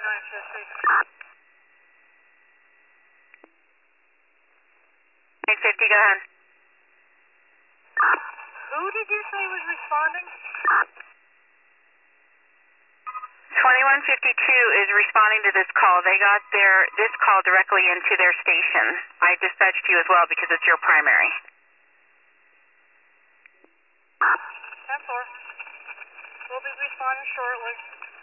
950, go ahead. Who did you say was responding? 2152 is responding to this call. They got this call directly into their station. I dispatched you as well because it's your primary. 10-4. We'll be responding shortly.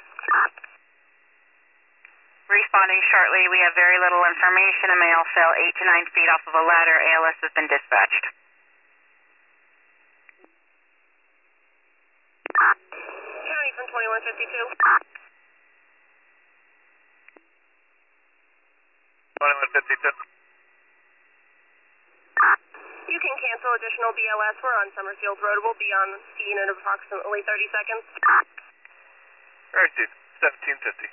Responding shortly. We have very little information. A male fell 8 to 9 feet off of a ladder. ALS has been dispatched. County from 2152. 2152. You can cancel additional BLS. We're on Summerfield Road. We'll be on scene in approximately 30 seconds. Received. 1750.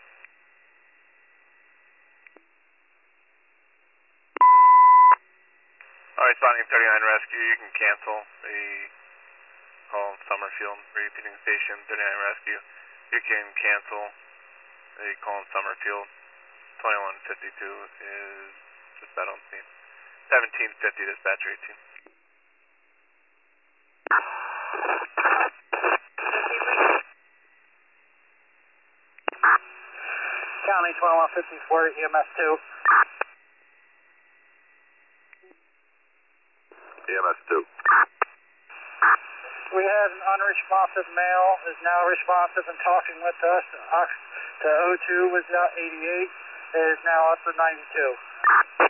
Responding 39 rescue, you can cancel the call Summerfield, repeating station 39 rescue. You can cancel the call Summerfield. 2152 is dispatch on scene. 1750 dispatcher 18. County 2154 EMS 2. EMS 2. We had an unresponsive male, is now responsive and talking with us. The O2 was at 88, is now up to 92.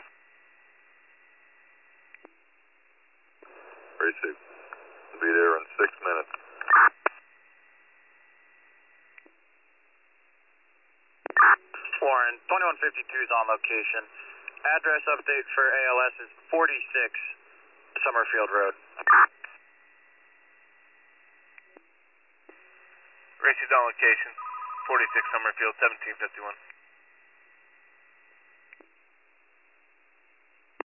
Received. We'll be there in 6 minutes. Warren, 2152 is on location. Address update for ALS is 46 Summerfield Road. Received on location. 46 Summerfield, 1751.